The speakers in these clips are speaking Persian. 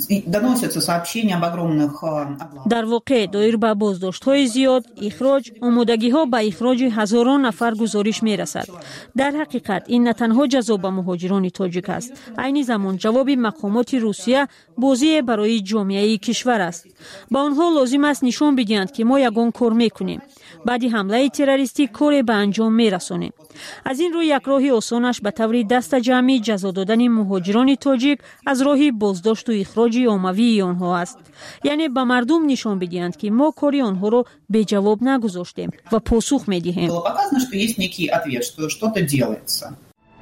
доносятся сообщения об огромных облавах. در واقع دایر به بازداشت‌های زیاد، اخراج، آمادگی‌ها به اخراج هزاران نفر گزارش می‌رسد. در حقیقت این نه تنها جذاب مهاجران تاجیک است، عین زمان جواب مقامات روسیه بازی برای جامعه کشور است. با آنها لازم است نشان بدهند که ما یگان کار می‌کنیم. بعد حمله تروریستی کار به انجام می‌رسانیم. از این روی یک راه آسانش به طور دست جمعی جزا دادن مهاجران تاجیک از راه بازداشت و اخراج عمومی آنها است. یعنی به مردم نشان بدهند که ما کاری آنها را به جواب نگذاشتیم و پاسخ می‌دهیم. Показано, что есть некий ответ, что что-то делается.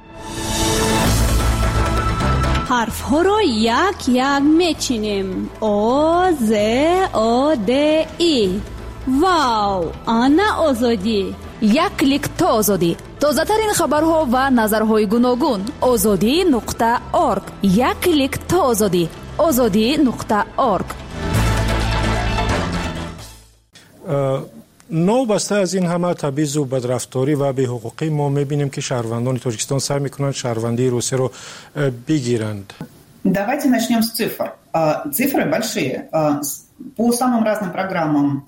حرف ها را یک یک میچینیم. آ ز آ د ای. واو، آنا آزادی. یک کلیک تا آزادی. تازه‌ترین خبرها و نظرهای گوناگون. azadi.org. یک کلیک تا آزادی. azadi.org. نوبسته از این همه تبعیض و بدرفتاری و بی‌حقوقی ما می‌بینیم که شهروندان تاجیکستان سعی می‌کنند شهروندی روسیه رو بگیرند. Давайте начнем с цифр. Цифры большие. По самым разным программам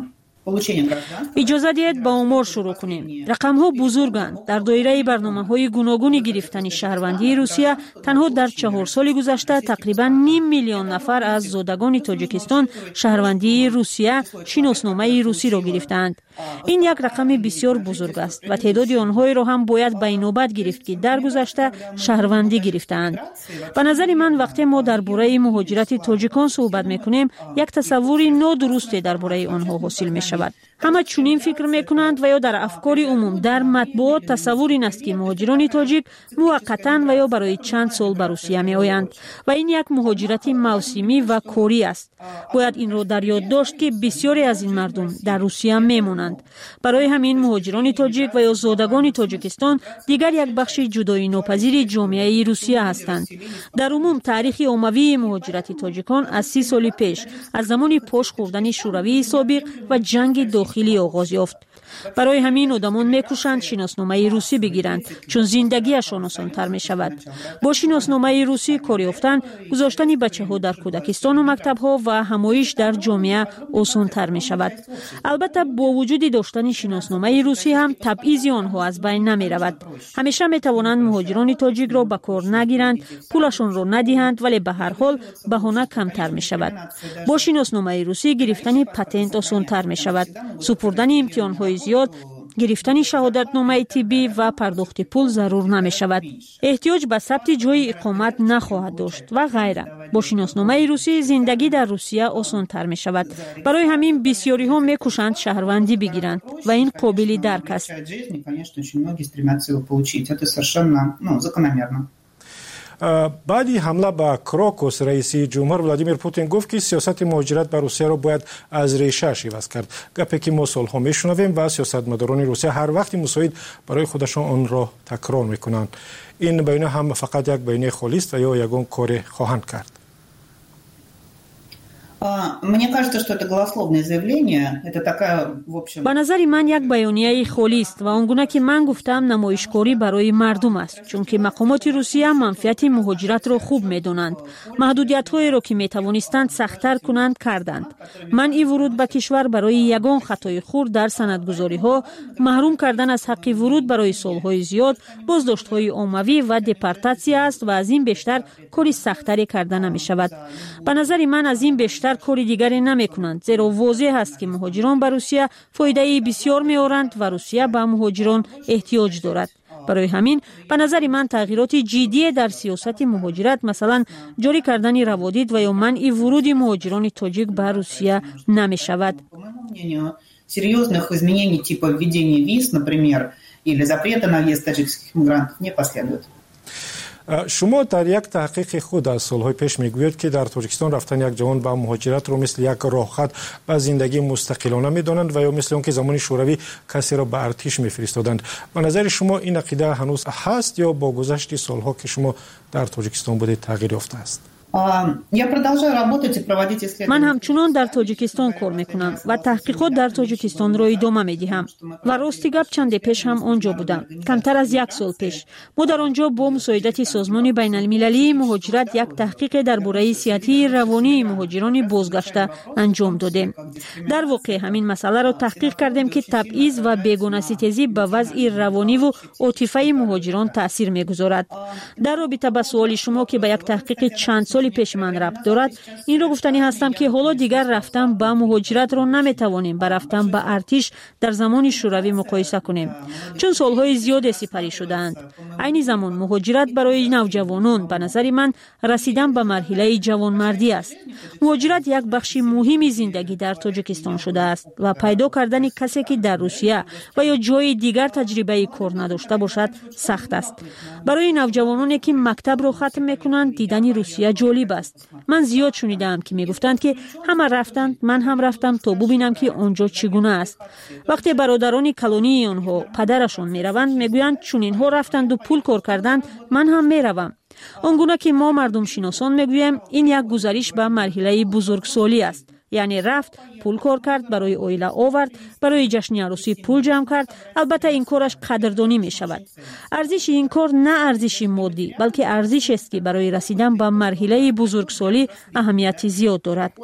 اجازه دهید با آمار شروع کنیم. رقم ها بزرگند. در دایره برنامه های گوناگون گرفتن شهروندی روسیه تنها در 4 سال گذشته تقریبا 5 میلیون نفر از زادگان تاجیکستان شهروندی روسیه شناسنامه روسی را گرفتند. این یک رقم بسیار بزرگ است و تعداد آنها را هم باید به نوبت گرفت که در گذشته شهروندی گرفتند. به نظر من وقتی ما درباره مهاجرت تاجیکان صحبت میکنیم یک تصوری نادرست درباره آنها حاصل میشود. همه چنین فکر میکنند و یا در افکار عموم در مطبوعات تصور این است که مهاجران تاجیک موقتا و یا برای چند سال به روسیه میآیند و این یک مهاجرت موسمی و کاری است. باید این را در یاد داشت که بسیاری از این مردم در روسیه میمونند. برای همین مهاجران تاجیک و یا زادگان تاجیکستان دیگر یک بخش جدایی ناپذیر جامعه روسیه هستند. در عموم تاریخ عمومی مهاجرت تاجیکان از 30 سال پیش از زمان پاش خوردن شوروی سابق و جنگ داخلی آغاز یافت. برای همین آدمان میکوشند شناسنامه روسی بگیرند چون زندگیشان آسان‌تر می شود. با شناسنامه روسی کار یافتن، گذاشتن بچه‌ها در کودکستان و مکتب‌ها و همایش در جامعه آسان‌تر می شود. البته با وجود داشتن شناسنامه روسی هم تبعیض آنها از بین نمی رود. همیشه می توانند مهاجران تاجیک را به کار نگیرند، پولشان را ندهند، ولی به هر حال بهانه کمتر می شود. با شناسنامه روسی گرفتن پتنت آسان‌تر می شود. سپردن امتحان‌های زیاد، گرفتن شهادتنامه طبی و پرداخت پول ضرور نمی شود. احتیاج به ثبت جای اقامت نخواهد داشت و غیره. با شناسنامه روسی زندگی در روسیه آسان تر می شود. برای همین بسیاری ها می کوشند شهروندی بگیرند و این قابل درک است. بعدی حمله به کراکوس رئیس جمهور ولادیمیر پوتین گفت که سیاست مهاجرت به روسیه را باید از ریشه عوض کرد. گپی که ما سالها میشنویم و سیاستمداران روسیه هر وقت مساعد برای خودشان آن را تکرار میکنند. این بیانیه هم فقط یک بیانیه خالی است و یا یگان کار خواهند کرد. Мне кажется, что это голословное заявление. Это такая, в общем... به نظر من یک بیانیه خالی است و آنگونه که من گفتم نمایشکاری برای مردم است، چون که مقامات روسیه منفعت مهاجرت را خوب می‌دانند. محدودیت‌هایی را که می‌توانستند سخت‌تر کنند کردند. منع ورود به کشور برای یگان خطای خرد در سندگذاری‌ها، محروم کردن از حق ورود برای سال‌های زیاد، بازداشت‌های عمومی و دپورتاسیون است و از این بیشتر کاری سخت‌تری کردن نمی‌شود. به نظر من از این بیشتر کاری دیگری نمی‌کنند، زیرا واضح است که مهاجران به روسیه فایده بسیار می‌آورند و روسیه به مهاجران احتیاج دارد. برای همین به نظر من تغییرات جدی در سیاست مهاجرت، مثلا جاری کردن روادید و یا منع ورود مهاجران تاجیک به روسیه نمی‌شود. Серьезных изменений типа введения виз, например, или запрета на въезд таджикских мигрантов не последует. شما در یک تحقیق خود از سالهای پیش میگوید که در تاجیکستان رفتن یک جوان به مهاجرت رو مثل یک راهخط به زندگی مستقلانه میدانند و یا مثل اون که زمان شوروی کسی را به ارتش میفرستادند. به نظر شما این عقیده هنوز هست یا با گذشت سالها که شما در تاجیکستان بودید تغییر یافته است؟ من همچنان در تاجیکستان کار میکنم و تحقیقات در تاجیکستان را ادامه میدهم و راستی گپ چند پیش هم آنجا بودم. کمتر از 1 سال پیش ما در آنجا با مساعدت سازمان بین المللی مهاجرت یک تحقیق درباره صحت روانی مهاجران بازگشته انجام دادیم. در واقع همین مسئله را تحقیق کردیم که تبعیض و بیگانه‌ستیزی به وضع روانی و عاطفی مهاجران تاثیر میگذارد. در رابطه با سوال شما که به یک تحقیق چند سال پیش من ربط دارد، این را گفتنی هستم که حالا دیگر رفتن به مهاجرت را نمیتوانیم با رفتن به ارتش در زمان شوروی مقایسه کنیم، چون سالهای زیاد سپری شدند. عین زمان مهاجرت برای نوجوانان به نظر من رسیدن به مرحله جوانمردی است. مهاجرت یک بخش مهمی زندگی در تاجیکستان شده است و پیدا کردن کسی که در روسیه و یا جای دیگر تجربه کار نداشته باشد سخت است. برای نوجوانانی که مکتب را ختم میکنند دیدن روسیه جالب است. من زیاد شنیدم که میگفتند که همه رفتند، من هم رفتم تا ببینم که آنجا چگونه است. وقتی برادران کلونی آنها پدرشون میروند میگویند چون اینها رفتند و پول کار کردند من هم میروم. آنگونه که ما مردم شناسان میگوییم این یک گذشت به مرحله بزرگسالی است. یعنی رفت، پول کار کرد، برای اویله آورد، برای جشن عروسی پول جمع کرد. البته این کارش قدردانی می شود. ارزش این کار نه ارزش مادی بلکه ارزش است که برای رسیدن به مرحله بزرگسالی اهمیت زیاد دارد.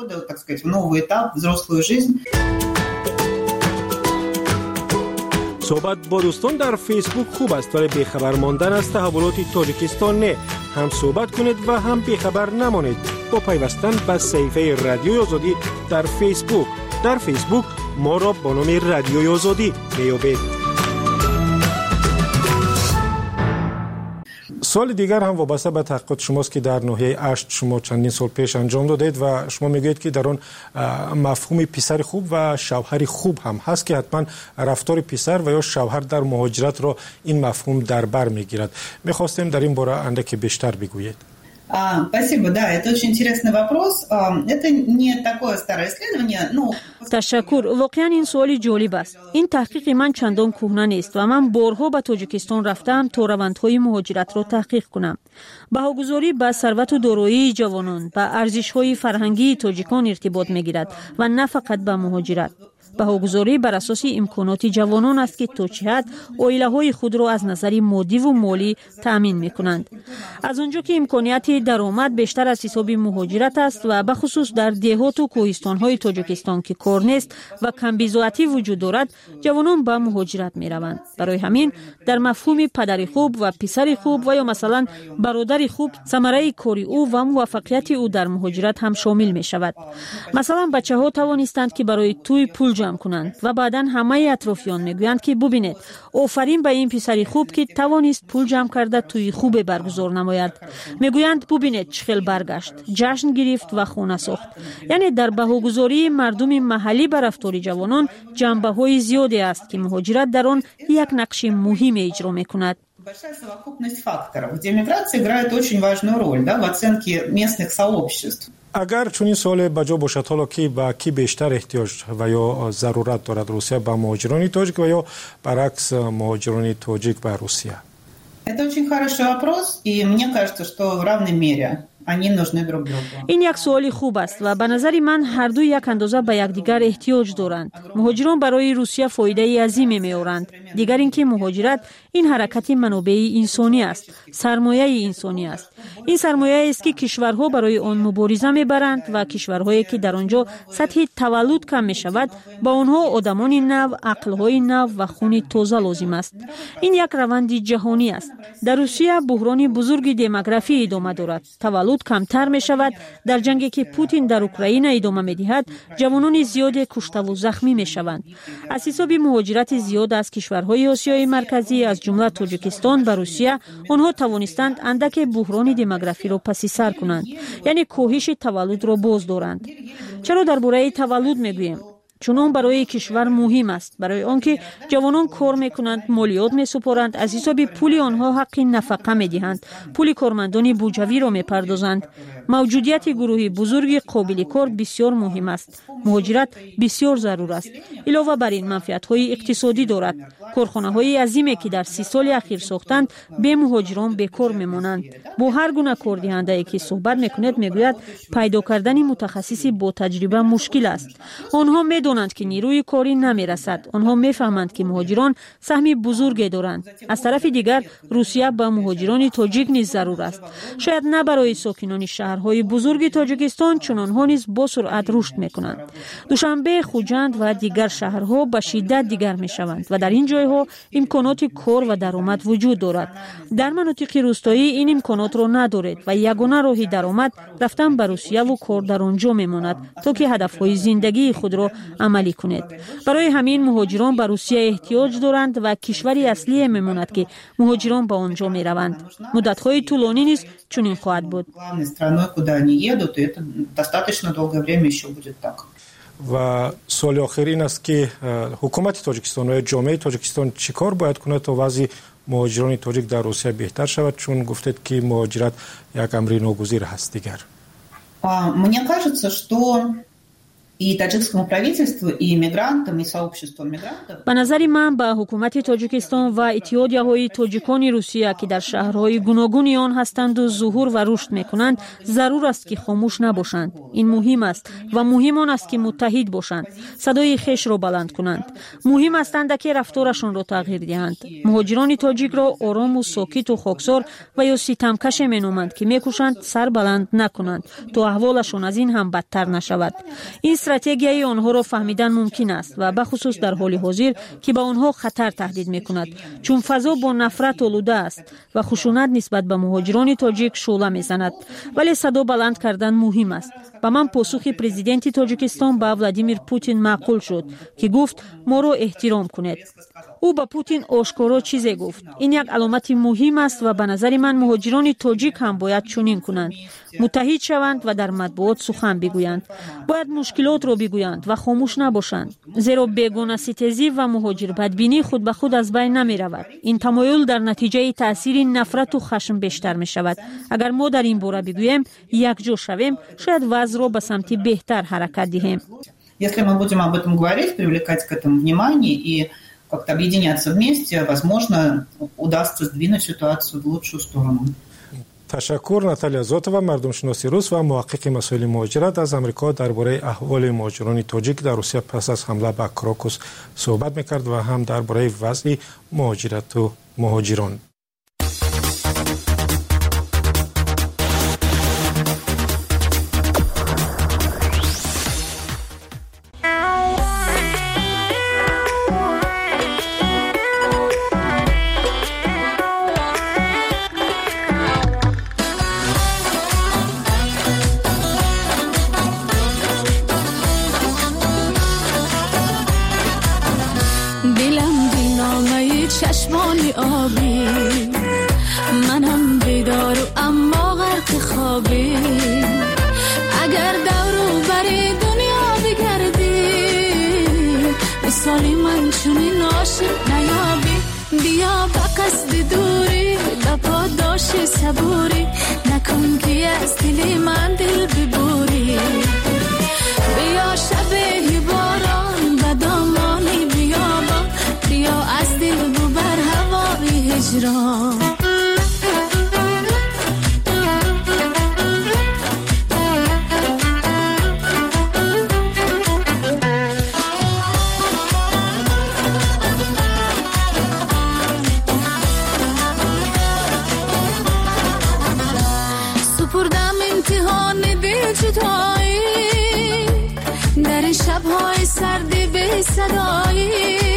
صحبت با دوستان در فیسبوک خوب است ولی بیخبر ماندن از تحولات تاجیکستان نه. هم صحبت کنید و هم بیخبر نمانید با پیوستن به صفحه رادیوی آزادی در فیسبوک. در فیسبوک ما را با نام رادیوی آزادی میابید. سوال دیگر هم وابسته به تحقیقات شماست که در ناحیه اشت شما چندین سال پیش انجام دادید و شما میگویید که در آن مفهوم پسر خوب و شوهر خوب هم هست که حتما رفتار پسر و یا شوهر در مهاجرت را این مفهوم در بر میگیرد. میخواستیم در این باره اندکی بیشتر بگویید. Спасибо, да, это очень интересный вопрос. Это не такое старое исследование, но... تشکر. واقعا این سوالی جالب است. این تحقیق من چندان کهنه نیست و من بارها به تاجیکستان رفتم تا روندهای مهاجرت را تحقیق کنم. بهاگذاری به ثروت و دارایی جوانان به ارزش‌های فرهنگی تاجیکان ارتباط می‌گیرد و نه فقط به مهاجرت. بهاگذاری بر اساس امکانات جوانان است که تا چه حد عائله‌های خود را از نظر مادی و مالی تأمین می‌کنند. از آنجا که امکانات درآمد بیشتر از حساب مهاجرت است و به خصوص در دهات و کوهستان‌های تاجیکستان که کار نیست و کم بضاعتی وجود دارد، جوانان به مهاجرت می‌روند. برای همین در مفهوم پدر خوب و پسر خوب و یا مثلا برادر خوب ثمره کاری او و موفقیت او در مهاجرت هم شامل می‌شود. مثلا بچه‌ها توانستند که برای توی پول جمع کنند و بعداً همه اطرافیان میگویند که ببینید آفرین به این پسری خوب که توانست پول جمع کرده توی خوب برگزار نماید. میگویند ببینید چخیل برگشت، جشن گرفت و خانه ساخت. یعنی در بهاگذاری مردم محلی بر رفتار جوانان جنبه‌های زیادی است که مهاجرت در آن یک نقش مهم اجرا میکند. Большая совокупность факторов, где миграция играет очень важную роль, да, в оценке местных сообществ. اگر چون این سوال بجا باشد حالا که با کی بیشتر احتیاج و یا ضرورت دارد، روسیه با مهاجران تاجیک و یا برعکس مهاجران تاجیک با روسیه؟ Это очень хороший вопрос, и мне кажется, что в равной мере они нужны друг другу. این یک سوال خوب است و به نظر من هر دو یک اندازه به یکدیگر احتیاج دارند. مهاجران برای روسیه فایده عظیمی می‌آورند. دیگر اینکه مهاجرت این حرکت منابع انسانی است، سرمایه انسانی است. این سرمایه است که کشورها برای آن مبارزه می‌برند و کشورهایی که در آنجا سطح تولد کم می‌شود با آنها آدمان نو، عقل‌های نو و خون تازه لازم است. این یک روند جهانی است. در روسیه بحران بزرگ دموگرافی ادامه دارد. تولد کمتر می شود. در جنگی که پوتین در اوکراین ادامه می دهد، جوانان زیاد کشته و زخمی می شوند. از حساب مهاجرت زیاد از کشورهای آسیای مرکزی از جمله تاجیکستان به روسیه، آنها توانستند اندک بحران دموگرافی را پس سر کنند. یعنی کاهش تولد را باز دارند. چرا درباره تولد می گوییم؟ چون برای کشور مهم است، برای آنکه جوانان کار میکنند، مالیات میسپارند، از حساب پول آنها حق نفقه میدهند، پول کارمندان بودجوی را میپردازند. موجودیت گروهی بزرگ قابل کار بسیار مهم است. مهاجرت بسیار ضرور است. علاوه بر این منفعت‌های اقتصادی دارد. کارخانه‌های عظیمی که در 30 سال اخیر ساختند به مهاجران بیکار میمانند. با هر گونه کاردهنده‌ای که صحبت میکند میگوید پیدا کردن متخصصی با تجربه مشکل است. آنها میدانند که نیروی کاری نمیرسد. آنها میفهمند که مهاجران سهمی بزرگی دارند. از طرف دیگر روسیه به مهاجران تاجیک نیز ضرور است. شاید نه برای ساکنان شهرهای بزرگ تاجیکستان، چون آنها نیز با سرعت رشد میکنند. دوشنبه، خوجند و دیگر شهرها به شدت دیگر میشوند و در این جایها امکانات کار و درآمد وجود دارد. در مناطق روستایی این امکانات را ندارد و یگانه راه درآمد رفتن به روسیه و کار در آنجا میماند تا که هدفهای زندگی خود را عملی کنید. برای همین مهاجران به روسیه احتیاج دارند و کشوری اصلی میماند که مهاجران به آنجا میروند. مدت‌های طولانی نیز چنین خواهد بود. و سوال آخر این است که حکومت تاجیکستان و جامعه تاجیکستان چیکار باید کنه تا وضع مهاجران تاجیک در روسیه بهتر شود، چون گفتید که مهاجرت یک امر ناگزیر هست دیگر. Мне кажется, что и таджикскому правительству, и мигрантам, и сообществу мигрантов. به نظر من به حکومت تاجیکستان و اتحادیه‌های تاجیکان روسیه که در شهرهای گوناگون آن هستند و ظهور و رشد می‌کنند ضرور است که خاموش نباشند. این مهم است و مهم آن است که متحد باشند، صدای خیش را بلند کنند. مهم است که رفتارشان را تغییر دهند. مهاجران تاجیک را آرام و ساکت و خاکسار و یا ستمکش می‌نامند که می‌کوشند سر بلند نکنند تا احوالشان از این هم بدتر نشود. این استراتژی آنها را فهمیدن ممکن است و به خصوص در حال حاضر که به آنها خطر تهدید می‌کند، چون فضا با نفرت آلوده است و خشونت نسبت به مهاجران تاجیک شعله می‌زند. ولی صدا بلند کردن مهم است. به من پاسخ پرزیدنت تاجیکستان به ولادیمیر پوتین معقول شد که گفت ما را احترام کنید. او به پوتین آشکارا چیزی گفت. این یک علامت مهم است و به نظر من مهاجران تاجیک هم باید چنین کنند. متحد شوند و در مطبوعات سخن بگویند. باید مشکلات را بگویند و خاموش نباشند. زیرا بیگانه ستیزی و مهاجر بدبینی خود به خود از بین نمی رود. این تمایل در نتیجه تاثیر نفرت و خشم بیشتر می شود. اگر ما در این باره بگوییم یک جا شویم، شاید وضع را به سمت بهتر حرکت دهیم. Если мы будем об этом говорить, привлекать к этому внимание и как-то объединяться вместе, возможно, удастся сдвинуть ситуацию в лучшую сторону. تشکر ناتالیا زوتووا، مردم شناسی روس و محقق مسائل مهاجرت از امریکا درباره احوال مهاجران تاجیک در روسیه پس از حمله به کراکوس صحبت می‌کرد و هم درباره وضع مهاجرت و مهاجران. چشمانی آبی، منم بیدار و اما غرق خوابی. اگر دورو بری دنیا بگردی، مثالی من چونی عاشق نیابی. بیا با قصد دوری با پاداش صبوری، نکن که از دل من دل ببوری. بیا شب باران و دامانی بیابان، بیا از دل ببر هوای هجران. سپردم امتحان دل جدایی، در این شب‌های سردی به صدایی.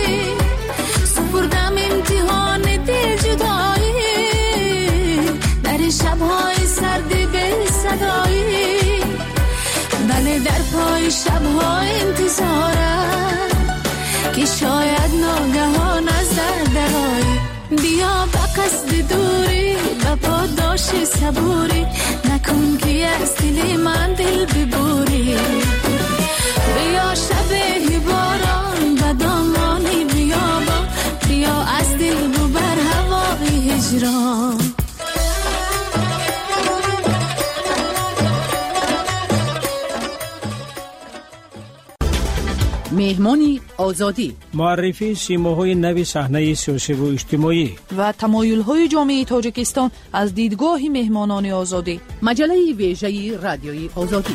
سپردم امتحان دل جدایی، در این شب‌های سردی به صدایی. بله در پای شب‌های انتظارم که شاید ناگهان از درایی. بیا با قصد دوری با پاداش صبوری، نکن که از دل من دل ببوری. بیا شب مهمانی آزادی، معرفی سیماهای نوی صحنه سیاسی و اجتماعی و تمایل‌های جامعه تاجیکستان از دیدگاه مهمانان آزادی. مجله ویژه رادیوی آزادی.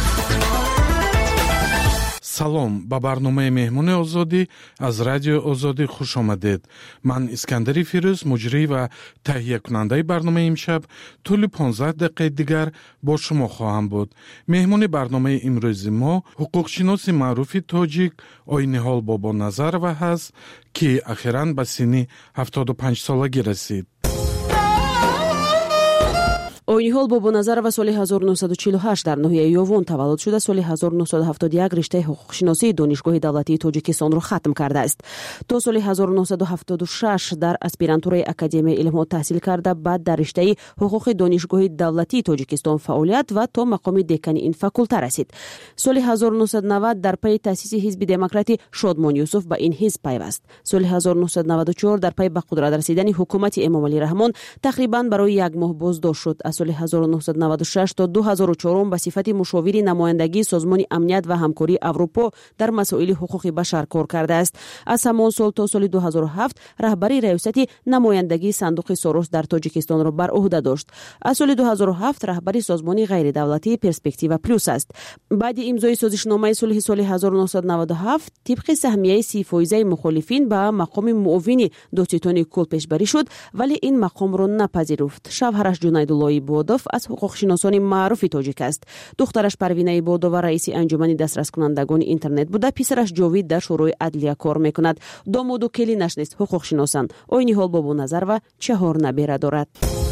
салом ба барномаи меҳмони озодӣ аз радиои озодӣ хуш омадед. ман искандари фирӯз муҷрӣ ва таҳиякунандаи барномаи имшаб тӯли 15 дақиқаи дигар бо шумо хоҳам буд. меҳмони барномаи имрӯзи мо ҳуқуқшиноси маъруфи тоҷик Ойниҳол Бобоназарова ҳаст, ки ахиран ба синни 75 солагӣ расид. Ойниҳол Бобоназарова соли 1948 дар ноҳияи Ёвон таваллуд шуда, соли 1971 риштаи ҳуқуқшиносии донишгоҳи давлатии Тоҷикистонро хатм кардааст. То соли 1976 дар аспирантураи Академияи илмҳо таҳсил карда, баъд дар риштаи ҳуқуқи донишгоҳи давлатии Тоҷикистон фаъолият ва то мақоми декани ин факулта расид. Соли 1990 дар пайи таъсиси ҳизби демократи Шодмон Юсуф ба ин ҳизб пайваст. Соли 1994 дар пайи ба қудрат расидани ҳукумати Эмомалӣ Раҳмон тақрибан барои як моҳ боздошт шуд. Аз соли 1996 то 2004 ба сифати мушовири намояндагии Созмони амният ва ҳамкории Аврупо дар масоили ҳуқуқи башар кор кардааст. Аз ҳамон сол то соли 2007 раҳбари раёсати намояндагии Сандуқи Сорос дар Тоҷикистонро бар уҳда дошт. Аз соли 2007 раҳбари созмони ғайридавлатии Перспектива Плюс аст. баъди имзои созишномаи сулҳи соли 1997 тибқи саҳмияи 30% мухолифин ба мақоми муовини Додситони Кул пешбарӣ шуд, вале ин мақомро напазируфт. Шавҳараш Ҷунайдуллои Бодов аз ҳуқуқшиносони маъруфи тоҷик аст. духтараш Парвина Ибодова раиси анҷумани дастраскунандагони интернет буда, писараш Ҷовид дар шӯрои адлия кор мекунад. домоду келинаш низ ҳуқуқшиносанд. Ойниҳол Бобоназарова 4 набера дорад.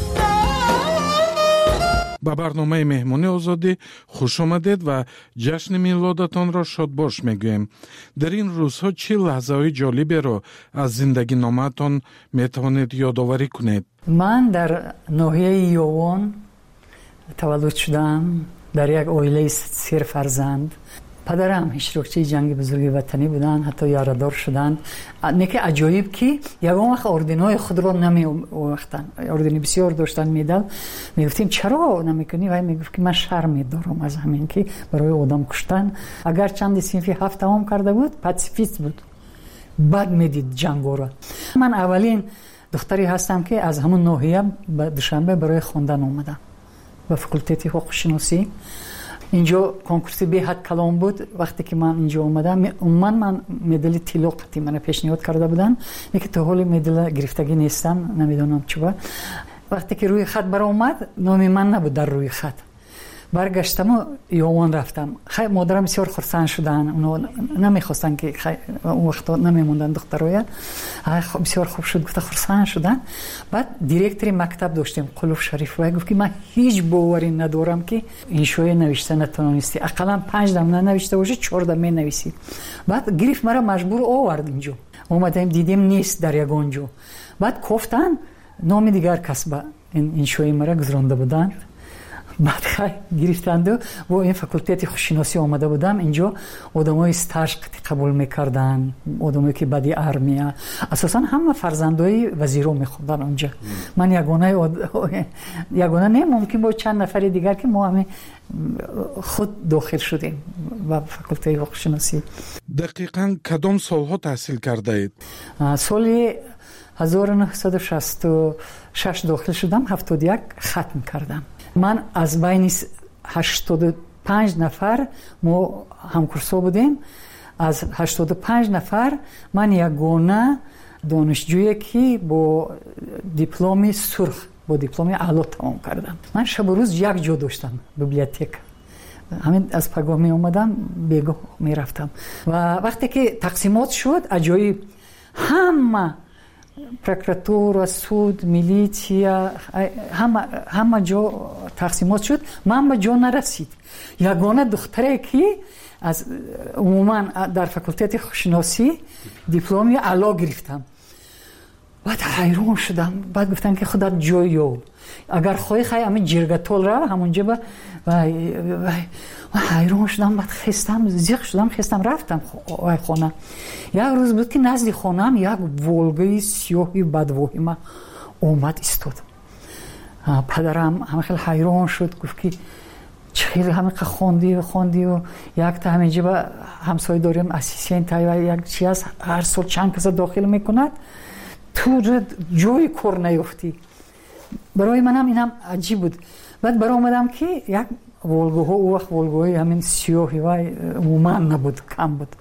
ба барномаи меҳмони озодӣ хуш омадед ва ҷашни милодатонро шодбош мегӯем. дар ин рӯзҳо чӣ лаҳзаҳои ҷолиберо аз зиндагиномаатон метавонед ёдоварӣ кунед? ман дар ноҳияи Ёвон таваллуд шудам, дар як оилаи 3 фарзанд. падарам иштирокчии ҷанги бузурги ватанӣ буданд, ҳатто ярадор шуданд. неки аҷоиб ки ягон вақт орденҳои худро намеовахтанд. ордени бисёр доштанд, медал. мегуфтем чаро намекунӣ? вай мегуфт ки ман шарм медорам аз ҳамин ки барои одам куштан. агар чанди синфи 7 тамом карда буд, пацифист буд, бад медид ҷангоро. ман аввалин духтаре ҳастам ки аз ҳамон ноҳия ба Душанбе барои хондан омадам ба факултети ҳуқуқшиносӣ. инҷо конкурси беҳад калон буд. вақте ки ман инҷо омадам, умуман ман медали тилло қатъи мана пешниҳод карда буданд, неки то ҳоли медала гирифтагӣ нестам, намедонам чӣ ба. вақте ки рӯи хат баромад, номи ман набуд дар рӯи хат. баргаштаму Ёвон рафтам. модарам бисёр хурсанд шуданд. оно намехостанд ки он вақто намемонданд духтароя. бисёр хуб шуд, гуфта хурсанд шуданд. баъд директори мактаб доштем, Қулуф Шарифова, гуфт ки ман ҳеҷ боварӣ надорам ки иншоя навишта натонисти. ақаллан 5 дам нанавишта бошӣ, 4 дам менависӣ. баъд гирифт мара маҷбур овард инҷо. омадаем дидем нест дар ягон ҷо. баъд кофтан номи дигар кас ба иншои мара гузронда буданд. баъд гирифтанду бо ин факултети хушиносӣ омада будам. инҷо одамои стаж қабул мекарданд, одамое ки баъди армия. асосан ҳама фарзандои вазиро мехонданд онҷа. ман ягона не, мумкин бо чанд нафари дигар ки мо ҳами худ дохил шудем ба факултаи ҳуқуқшиносӣ. дақиқан кадом солҳо таҳсил кардаед? соли 1966 дохил шудам, 71 хатм кардам. ман аз байни 85 нафар мо ҳамкурсо будем. аз 85 нафар ман ягона донишҷӯе ки бо дипломи сурх, бо дипломи аъло тамом кардам. ман шабу рӯз як ҷо доштам, библиотека. ҳамин аз пагоҳ меомадам, бегоҳ мерафтам. ва вақте ки тақсимот шуд, аҷоиб ҳама прокуратура, суд, милитсия, ҳама ҷо тақсимот шуд. ман ба ҷо нарасид. ягона духтаре ки аз умуман дар факултети хушиносӣ дипломи аъло гирифтам. баъд ҳайрон шудам. баъд гуфтам ки худат ҷой ёб, агар хоҳӣ хай ҳамин ҷиргатол рав ҳамонҷа ба. ҳайрон шудам. баъд хестам, зиқ шудам, хестам, рафтам хона. як рӯз буд ки назди хонаам як волгаи сиёҳи бадвоҳима омад истод. падарам ҳама хел ҳайрон шуд, гуфт ки خیلی همه خوندی و یک تا همینجا با همسایه داریم اسیسین تا یک چی هست هر سال چند کس داخل میکند تو جوی کار نیفتی. برای من هم اینم عجیب بود. بعد برای اومدم که یک ولگوها او وقت ولگوهای همین سیاهی و عموما نبود، کم بود.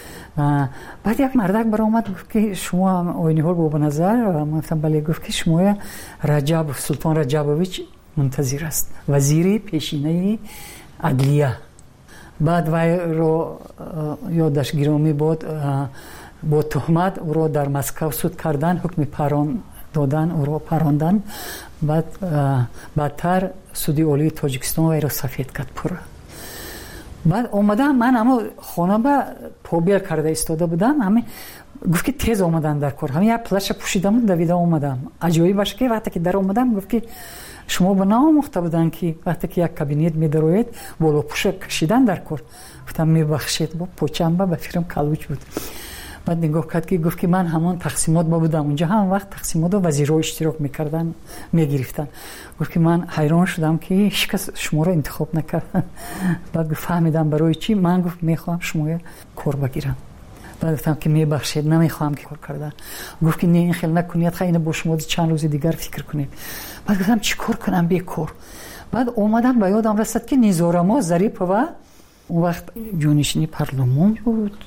بعد یک مردک برای اومد گفت که شما آینی ها رو به نظر من گفتم بله. گفت که شما رجب سلطان رجبویچ منتظر است، وزیری پیشینه عدلیه. بعد وی رو یادش گرامی بود با تهمت او رو در مسکو صد کردن، حکم پران دادن، او رو پراندن. بعد بعدتر سودی عالی تاجیکستان وی رو سفید کرد پورا. بعد اومدم من اما خانه با پوبیل کرده ایستاده بودم، همین گفت که تیز اومدن در کار، همین یک پلش پوشیدم دویده اومدم. عجیبی باشه که وقتی که در اومدم گفت که شما به نامخته بودن که وقتی که یک کابینت می‌دروید بالا پوش کشیدن در کار. گفتم میبخشید با پوچم با فکرم کلوچ بود. بعد نگاه کرد که گفت که من همون تقسیمات بودم اونجا، هم وقت تقسیمات و وزیرها اشتراک میکردن میگرفتن. گفت که من حیران شدم که هیچ کس شما رو انتخاب نکرد. بعد فهمیدم برای چی. من گفت میخوام شما کار بگیرم. بعد گفتم که میبخشید نمیخوام که کار کردن. گفت که نه این خیلی نکنید، خیلی با شما چند روز دیگر فکر کنید. بعد گفتم چی کار کنم بیکار. بعد اومدم به یادم رسید که نیزارما ظریف و اون وقت جونشینی پارلمان بود،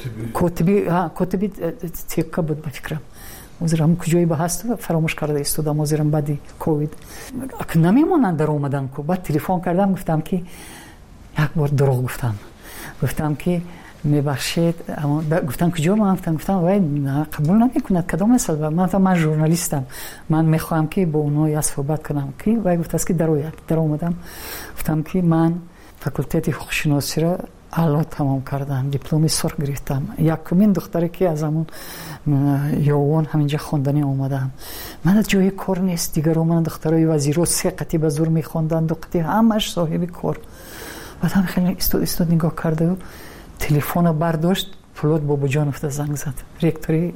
کاتبی تیکا بود به فکرم. وزیرم کجایی به هست فراموش کرده ایستادم. وزیرم بعدی کووید نمیمونن در اومدن کو. بعد تلفن کردم گفتم که یک بار دروغ گفتم که میبخشید. اما گفتم کجا؟ من گفتم وای قبول نمیکند کدام مثلا. من ژورنالیستم، من میخوام که با اونها صحبت کنم. که وای گفت است که در اومدم گفتم که من فاکولته حقوق شناسی را اعلا تمام کردم، دیپلم سرخ گرفتم. یکمین دختری که از همون یوان همینجا خواندنی اومدم. من جای کار نیست دیگر. من دخترای وزیرو 3 قطعه به زور میخواندن، 2 قطعه همش صاحب کار. بعد هم خیلی استاد نگاه کرده و تلفن برداشت. فلوت بابا جانفت زنگ زد، رکتوری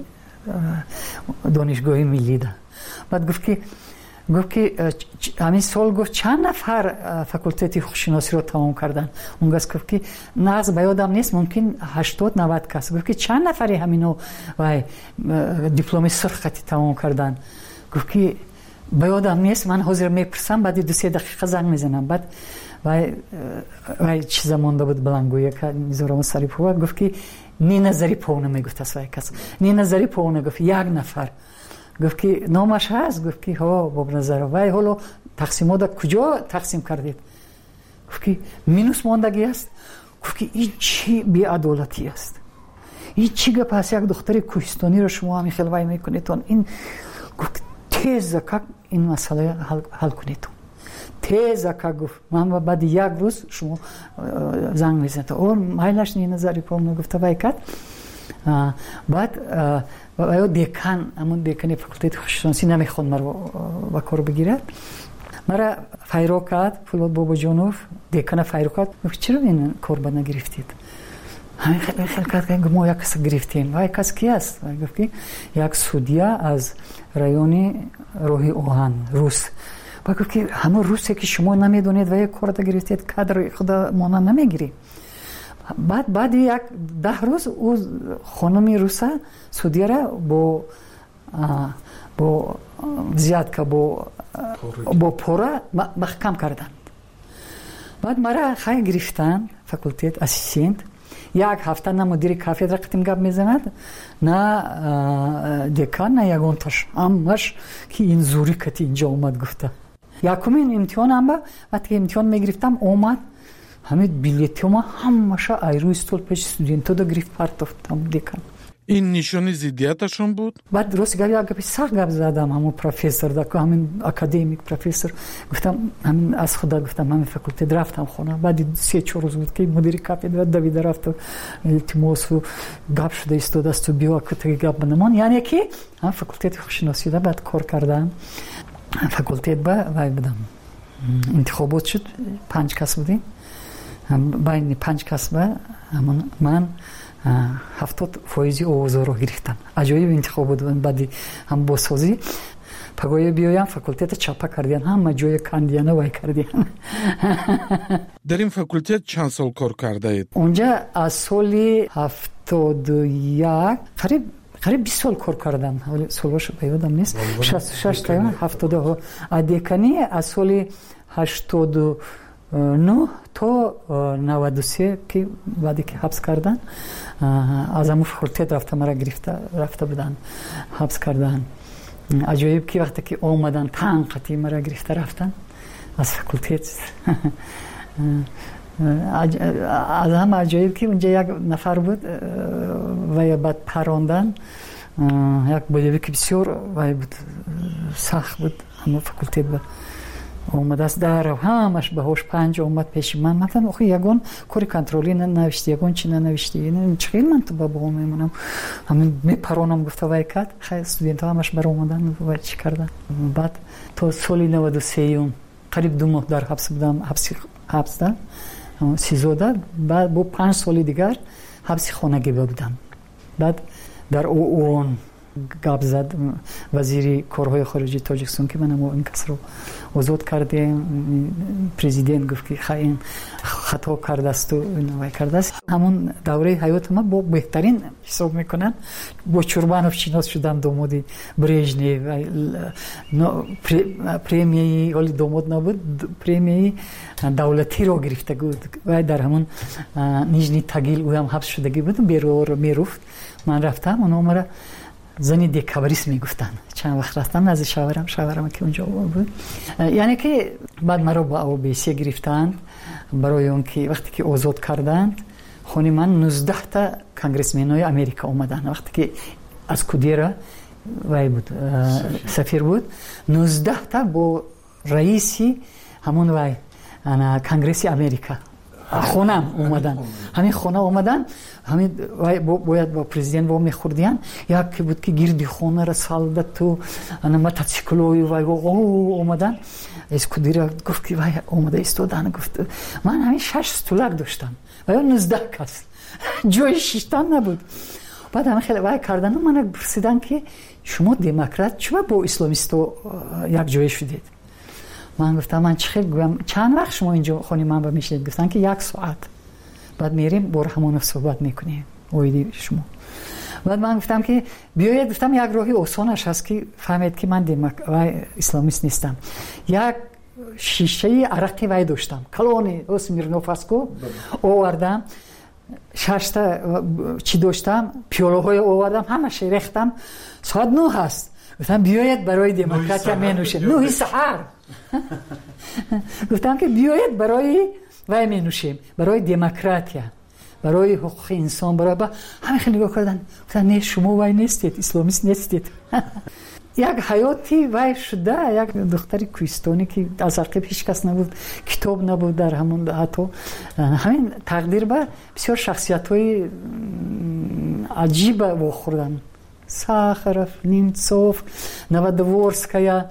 دانشگاه ملی ده. بعد گفت که همین سال گفت چند نفر فاکولته حقوق شناسی رو تمام کردن. اون گفت که نه از بیادم نیست، ممکن 80-90 کس. گفت که چند نفری همینو و دیپلم سرخ تمام کردن. گفت که بیادم نیست، من حاضر میپرسم بعد 2-3 دقیقه زنگ میزنم. بعد وای چیزا مونده بود بلنگویه که میذارم سری پوا. گفت که نی نظری پونه میگفت از کس نی نظری پونه. گفت یک نفر. گفت که نامش هست؟ گفت که ها باب نظر. وای حالا تقسیمات کجا تقسیم کردید؟ گفت که مینوس ماندگی است. گفت که این چی بی‌عدالتی است، این چی گپ است؟ یک دختر کوهستانی رو شما همین خیلی وای میکنید. این گفت تیز که این مسئله حل کنید. تیز که گفت من بعد یک روز شما زنگ میزنید. اور مایلش نی نظری پام گفت وای کات. بعد و دیکان همون دیکانی فاکولته حقوق شناسی نمیخواد مرا با کار بگیره. مرا فایرو کرد فلوت بابا جانوف دیکان فایرو کرد. گفت چرا این کار با نگرفتید؟ همین خیلی کرد ما یک کس گرفتیم. وای کس کی است؟ گفت که یک سودیا از رایون روحی اوهان روس. گفت که همون روسی که شما نمیدونید و یک کار گرفتید کادر خدا مانا نمیگیری. بعد یک 10 روز او خانمی روسا سودیا را با زیاد که با پورا محکم کردند. بعد مرا خیلی گرفتن فاکولته اسیستنت. یک هفته نه مدیر کافدرا قطیم گپ میزند نه دکان نه یگانتاش همش که این زوری کتی اینجا اومد گفته. یکمین امتحانم با وقتی امتحان میگرفتم اومد همین بلیتم همش ایرو استول پیش استودنتا دا گرفت پرتافتم دکان. این نشانی ضدیتشون بود؟ بعد درست گپی سخت گپ زدم همون پروفسور دا همین اکادمیک پروفسور. گفتم همین از خدا گفتم همین فاکولته رفتم خونه. بعد 3-4 روز بود که مدیر کافدرا دوید رفت و التماس و گپ شده استاد است و بیا که گپ بنمان. یعنی که هم فاکولته حقوق شناسی دا بعد کار کردم. فاکولته با وای بدم انتخابات شد 5 کس بودیم. بین 5 کس با من 70% آوازها رو گرفتم. عجایب انتخاب بود. بعدی هم بازسازی پگوی بیایم فاکولتت چاپا کردین همه جای کاندیانا وای کردین. در این فاکولتت چند سال کار کرده اید؟ اونجا از سال 71 قریب 20 سال کار کردم. ولی سالش یادم نیست. 66 تا 70 دکانی از سال 89 تا 93 که بعدی که حبس کردن از همون فاکولتت رفته مرا رفته بودن حبس کردن. عجایب که وقتی که اومدن تنقتی مرا گرفته رفتن از فاکولتت. از هم عجایب که اونجا یک نفر بود و بعد پراندن یک بودی که بسیار بود سخت بود. همون فاکولتت بود اومد از در همش به هوش 5 اومد پیش من مثلا آخه یگون کاری کنترلی ننوشتی یگون چی ننوشتی این چخیل من تو بابا میمونم همین میپرونم گفته وای کرد خیلی استودنت ها همش بر اومدن و چی کردن. بعد تو سال 93 قریب 2 ماه در حبس بودم. حبس دادن سیزوده. بعد با 5 سال دیگر حبس خانگی بودم. بعد در اون گپ زد وزیر کارهای خارجی تاجیکستان که من این کس رو آزاد کردیم. پرزیدنت گفت که خیلی خطا کرده است و نوای کرده است. همون دوره حیات ما با بهترین حساب میکنن. با چوربانوف شناس شدم داماد برژنیو. پریمیه ولی داماد نبود پریمیه دولتی رو گرفته بود و در همون نیژنی تاگیل او هم حبس شدگی بود. بیرو میرفت من رفتم اونها مرا زنی دیکابریس میگفتن. چند وقت رفتم از شاورم که اونجا بود. یعنی که بعد مرا با اوبیسی گرفتند برای اون که وقتی که آزاد کردند خونی من 19 تا کنگرسمنای امریکا اومدن. وقتی که از کودیرا وای بود سفیر بود 19 تا با رئیسی همون وای انا کنگرس امریکا خونم اومدن. همین خونه اومدن همین باید با پرزیدنت با میخوردیان یکی بود که گیردی خونه را سالده تو انا موتورسیکلوی وای اومدن. از کدیرا گفت که وای اومده استودن. گفت من همین 6 استولک داشتم و 19 کس جای شیشتن نبود. بعد همین خیلی وای کردن و من پرسیدن که شما دموکرات چرا با اسلامیستو یک جای شدید؟ من گفتم من چند وقت شما اینجا خونی من با میشید؟ گفتن که 1 ساعت. بعد میریم بر همون صحبت میکنیم اویدی شما. بعد من گفتم که بیاید. گفتم یک راهی آسانش هست که فهمید که من اسلامیست نیستم. یک شیشه عرقی وای داشتم کلونی اسمیرنوف اسکو آوردم 6 تا چی داشتم پیاله های آوردم همش ریختم. ساعت 9 هست. گفتم بیاید برای دموکراتیا مینوشید. 9 سحر. گفتم که بیاید برای وای مینوشیم برای دموکراتیا برای حقوق انسان برای همه خیلی نگاه کردن. گفتن نه شما وای نیستید اسلامیست نیستید. یک حیاتی وای شده. یک دختری کوهستانی که از عقب هیچ کس نبود کتاب نبود در همون حتی همین تقدیر به بسیار شخصیت‌های عجیب واخوردن. ساخرف نیمتسوف نوادورسکایا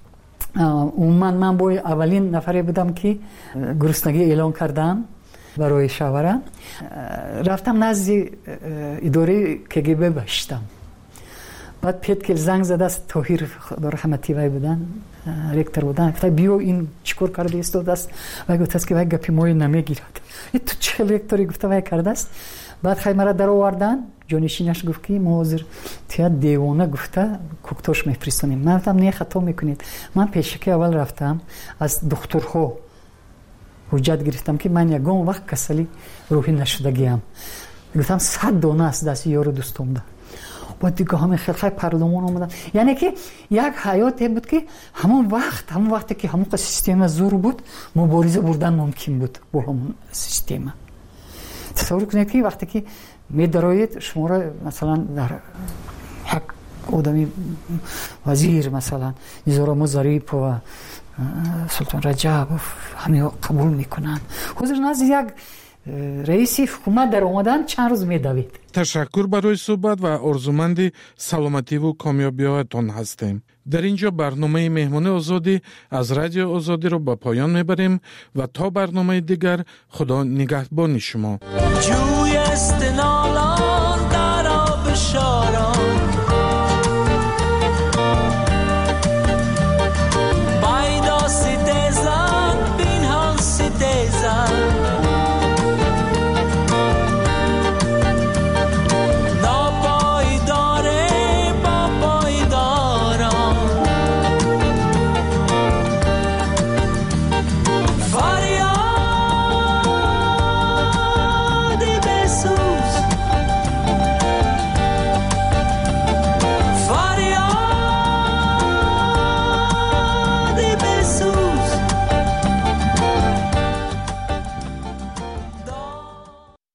من با اولین نفری بودم که گرسنگی اعلان کردم برای شاوره. رفتم نزد اداره کگب باشتم. بعد پیت زنگ زد است طاهر خدا رحمتی وای بودن رکتر بودن. گفت بیو این چیکار کرده است دست و گفت است که وای گپی موی نمیگیرد. تو چه رکتری گفت وای کرده است. بعد خیلی مرا در آوردن. جانشینش گفت که ما حاضر تیا دیوانه گفته کوکتاش میفرستونیم. من گفتم نه خطا میکنید. من پیشکی اول رفتم از دکترها حجت گرفتم که من یگان وقت کسلی روحی نشدگیم. گفتم 100 دانه است دست یارو دوستم ده. بعد دیگه همه خیلی پارلمان اومدن. یعنی که یک حیاتی بود که همون وقتی که همون سیستم زور بود مبارزه بردن ممکن بود با همون سیستم. تصور کنید که وقتی که می‌دارید شما را مثلا در یک آدمی وزیر مثلا میزورا ظریف و سلطان رجب همه قبول میکنن. حضور نزد یک رئیس حکومت در اومدن چند روز میدوید. تشکر برای صحبت و آرزومند سلامتی و کامیابی‌هایتان هستیم. در اینجا برنامه مهمان آزادی از رادیو آزادی رو به پایان میبریم و تا برنامه دیگر خدا نگهبان شما. جوی است نالا